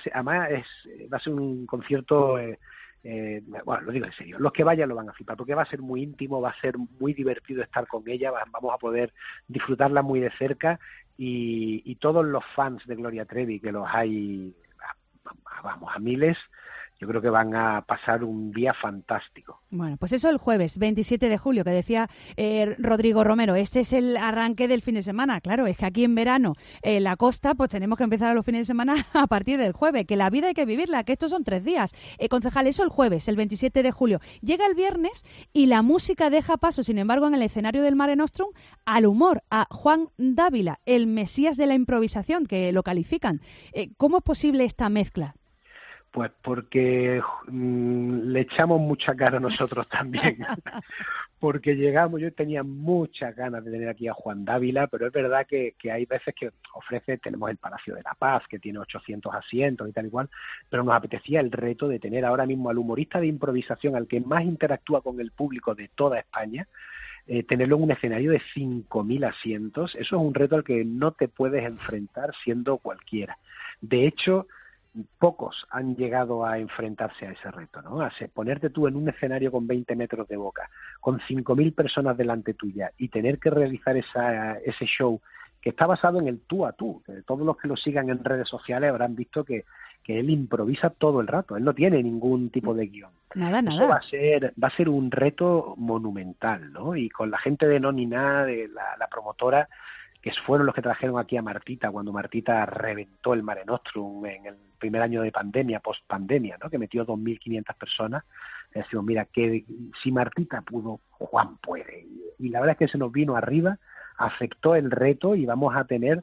a ser un concierto, bueno, lo digo en serio, los que vayan lo van a flipar, porque va a ser muy íntimo, va a ser muy divertido estar con ella, vamos a poder disfrutarla muy de cerca, y todos los fans de Gloria Trevi, que los hay, vamos, a miles, yo creo que van a pasar un día fantástico. Bueno, pues eso el jueves 27 de julio, que decía Rodrigo Romero, este es el arranque del fin de semana. Claro, es que aquí en verano, la costa, pues tenemos que empezar a los fines de semana a partir del jueves, que la vida hay que vivirla, que estos son 3 días. Concejal, eso el jueves, el 27 de julio. Llega el viernes y la música deja paso, sin embargo, en el escenario del Mare Nostrum, al humor, a Juan Dávila, el mesías de la improvisación, que lo califican. ¿Cómo es posible esta mezcla? Pues porque le echamos mucha cara a nosotros también, porque yo tenía muchas ganas de tener aquí a Juan Dávila, pero es verdad que hay veces que tenemos el Palacio de la Paz, que tiene 800 asientos y tal y cual, pero nos apetecía el reto de tener ahora mismo al humorista de improvisación, al que más interactúa con el público de toda España, tenerlo en un escenario de 5.000 asientos. Eso es un reto al que no te puedes enfrentar siendo cualquiera. De hecho, pocos han llegado a enfrentarse a ese reto, ¿no? Ponerte tú en un escenario con 20 metros de boca, con 5.000 personas delante tuya, y tener que realizar ese show que está basado en el tú a tú. Todos los que lo sigan en redes sociales habrán visto que él improvisa todo el rato, él no tiene ningún tipo de guión. Eso va a ser un reto monumental, ¿no? Y con la gente de No Ni Nada, de la promotora, que fueron los que trajeron aquí a Martita cuando Martita reventó el Mare Nostrum en el primer año de pandemia, post-pandemia, ¿no? Que metió 2.500 personas. Decimos, mira, que si Martita pudo, Juan puede. Y la verdad es que se nos vino arriba, aceptó el reto, y vamos a tener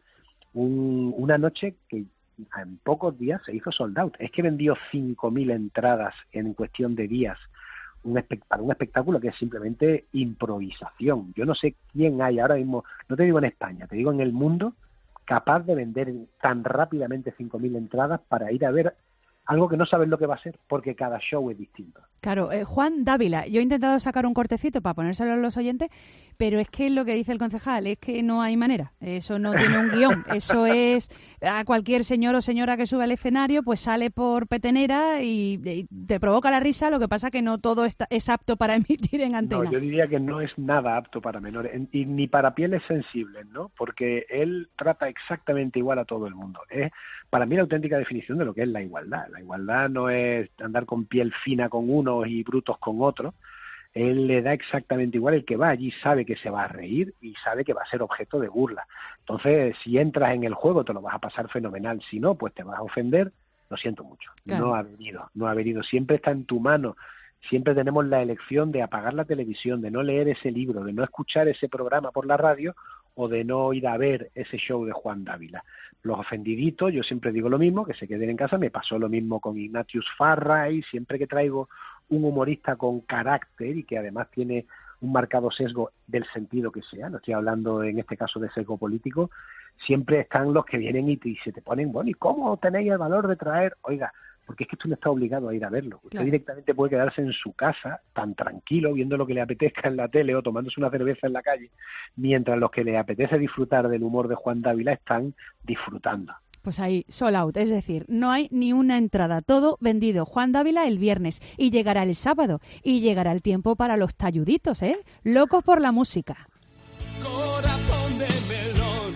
una noche que en pocos días se hizo sold out. Es que vendió 5.000 entradas en cuestión de días, para un espectáculo que es simplemente improvisación. Yo no sé quién hay ahora mismo, no te digo en España, te digo en el mundo, capaz de vender tan rápidamente 5.000 entradas para ir a ver algo que no sabes lo que va a ser, porque cada show es distinto. Claro, Juan Dávila, yo he intentado sacar un cortecito para ponérselo a los oyentes, pero es que lo que dice el concejal es que no hay manera, eso no tiene un guión, eso es a cualquier señor o señora que sube al escenario, pues sale por petenera y te provoca la risa, lo que pasa que no todo es apto para emitir en antena. No, yo diría que no es nada apto para menores, y ni para pieles sensibles, ¿no? Porque él trata exactamente igual a todo el mundo. Es para mí la auténtica definición de lo que es la igualdad. La igualdad no es andar con piel fina con unos y brutos con otros. Él le da exactamente igual. El que va allí sabe que se va a reír y sabe que va a ser objeto de burla. Entonces, si entras en el juego te lo vas a pasar fenomenal. Si no, pues te vas a ofender. Lo siento mucho. Claro. No ha venido. Siempre está en tu mano. Siempre tenemos la elección de apagar la televisión, de no leer ese libro, de no escuchar ese programa por la radio o de no ir a ver ese show de Juan Dávila. Los ofendiditos, yo siempre digo lo mismo, que se queden en casa. Me pasó lo mismo con Ignatius Farray. Siempre que traigo un humorista con carácter y que además tiene un marcado sesgo del sentido que sea, no estoy hablando en este caso de sesgo político, siempre están los que vienen y se te ponen, bueno, ¿y cómo tenéis el valor de traer? Oiga, porque es que usted no está obligado a ir a verlo. Usted directamente puede quedarse en su casa, tan tranquilo, viendo lo que le apetezca en la tele o tomándose una cerveza en la calle, mientras los que le apetece disfrutar del humor de Juan Dávila están disfrutando. Pues ahí, sold out, es decir, no hay ni una entrada, todo vendido. Juan Dávila el viernes y llegará el sábado y llegará el tiempo para los talluditos, ¿eh? Locos por la música. Corazón de melón.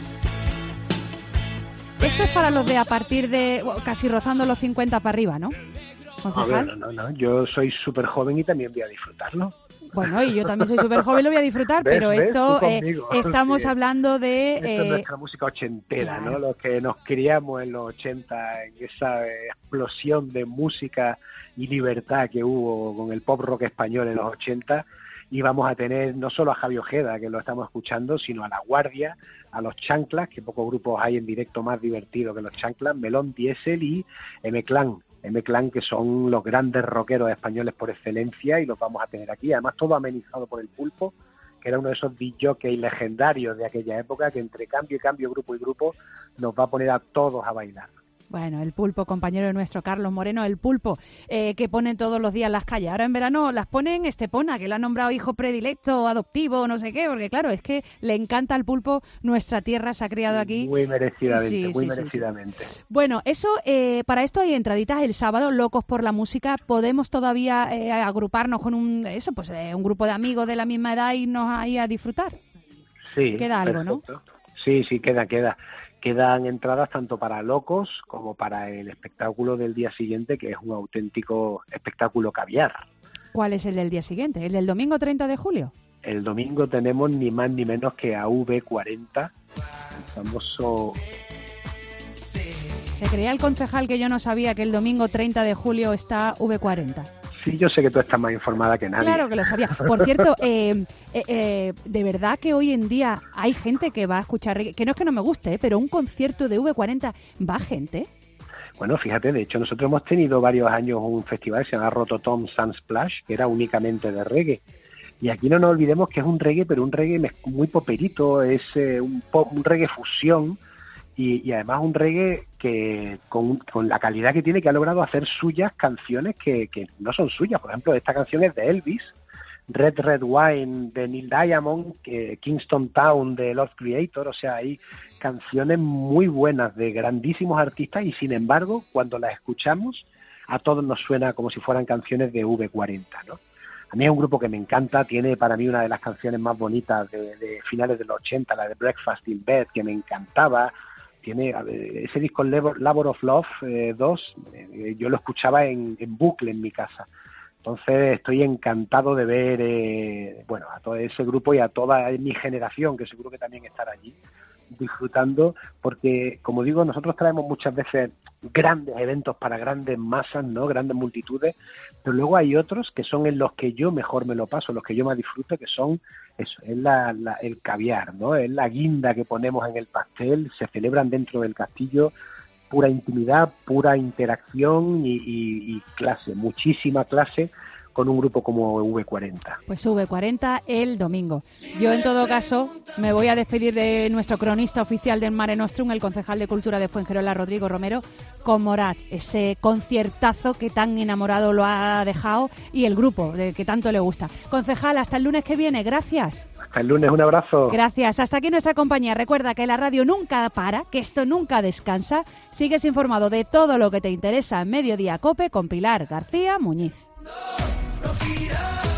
Esto es para los de a partir de casi rozando los 50 para arriba, ¿no? ¿Concejal? No, yo soy súper joven y también voy a disfrutarlo. Bueno, y yo también soy súper joven y lo voy a disfrutar, pero esto estamos hablando de... Esto es nuestra música ochentera, claro, ¿no? Los que nos criamos en los 80, en esa explosión de música y libertad que hubo con el pop rock español en los 80, y vamos a tener no solo a Javi Ojeda, que lo estamos escuchando, sino a La Guardia, a Los Chanclas, que pocos grupos hay en directo más divertidos que Los Chanclas, Melón Diesel y M-Clan, que son los grandes rockeros españoles por excelencia, y los vamos a tener aquí. Además, todo amenizado por el Pulpo, que era uno de esos DJs legendarios de aquella época, que entre cambio y cambio, grupo y grupo, nos va a poner a todos a bailar. Bueno, el Pulpo, compañero de nuestro Carlos Moreno, el Pulpo, que pone todos los días las calles. Ahora en verano las pone en Estepona, que lo ha nombrado hijo predilecto, adoptivo, no sé qué, porque claro, es que le encanta al Pulpo nuestra tierra, se ha criado aquí. Muy merecidamente, merecidamente. Sí. Bueno, eso, para esto hay entraditas el sábado, Locos por la Música. Podemos todavía agruparnos con un grupo de amigos de la misma edad y irnos ahí a disfrutar. Sí, queda algo, perfecto. ¿no? Sí, queda. Quedan entradas tanto para Locos como para el espectáculo del día siguiente, que es un auténtico espectáculo caviar. ¿Cuál es el del día siguiente? ¿El del domingo 30 de julio? El domingo tenemos ni más ni menos que a V40, el famoso... Se creía el concejal que yo no sabía que el domingo 30 de julio está V40. Sí, yo sé que tú estás más informada que nadie. Claro que lo sabía. Por cierto, de verdad que hoy en día hay gente que va a escuchar reggae, que no es que no me guste, pero un concierto de V40, ¿va gente? Bueno, fíjate, de hecho nosotros hemos tenido varios años un festival que se llama Rototom Sunsplash, que era únicamente de reggae. Y aquí no nos olvidemos que es un reggae, pero un reggae muy poperito, es un reggae fusión, y además un reggae que con la calidad que tiene, que ha logrado hacer suyas canciones que no son suyas. Por ejemplo, esta canción es de Elvis, Red Red Wine de Neil Diamond, Kingston Town de Love Creator. O sea, hay canciones muy buenas de grandísimos artistas y sin embargo, cuando las escuchamos, a todos nos suena como si fueran canciones de V40, ¿no? A mí es un grupo que me encanta, tiene para mí una de las canciones más bonitas de finales de los 80, la de Breakfast in Bed, que me encantaba. Tiene ese disco Labor of Love 2, yo lo escuchaba en bucle en mi casa. Entonces estoy encantado de ver a todo ese grupo y a toda mi generación, que seguro que también estará allí disfrutando, porque como digo, nosotros traemos muchas veces grandes eventos para grandes masas, ¿no? Grandes multitudes, pero luego hay otros que son en los que yo mejor me lo paso, los que yo más disfruto, que son eso, es el caviar, ¿no? Es la guinda que ponemos en el pastel, se celebran dentro del castillo, pura intimidad, pura interacción y clase, muchísima clase, con un grupo como V40. Pues V40 el domingo. Yo, en todo caso, me voy a despedir de nuestro cronista oficial del Mare Nostrum, el concejal de Cultura de Fuengirola, Rodrigo Romero, con Morat, ese conciertazo que tan enamorado lo ha dejado y el grupo del que tanto le gusta. Concejal, hasta el lunes que viene, gracias. Hasta el lunes, un abrazo. Gracias. Hasta aquí nuestra compañía. Recuerda que la radio nunca para, que esto nunca descansa. Sigues informado de todo lo que te interesa en Mediodía COPE con Pilar García Muñiz. No gira.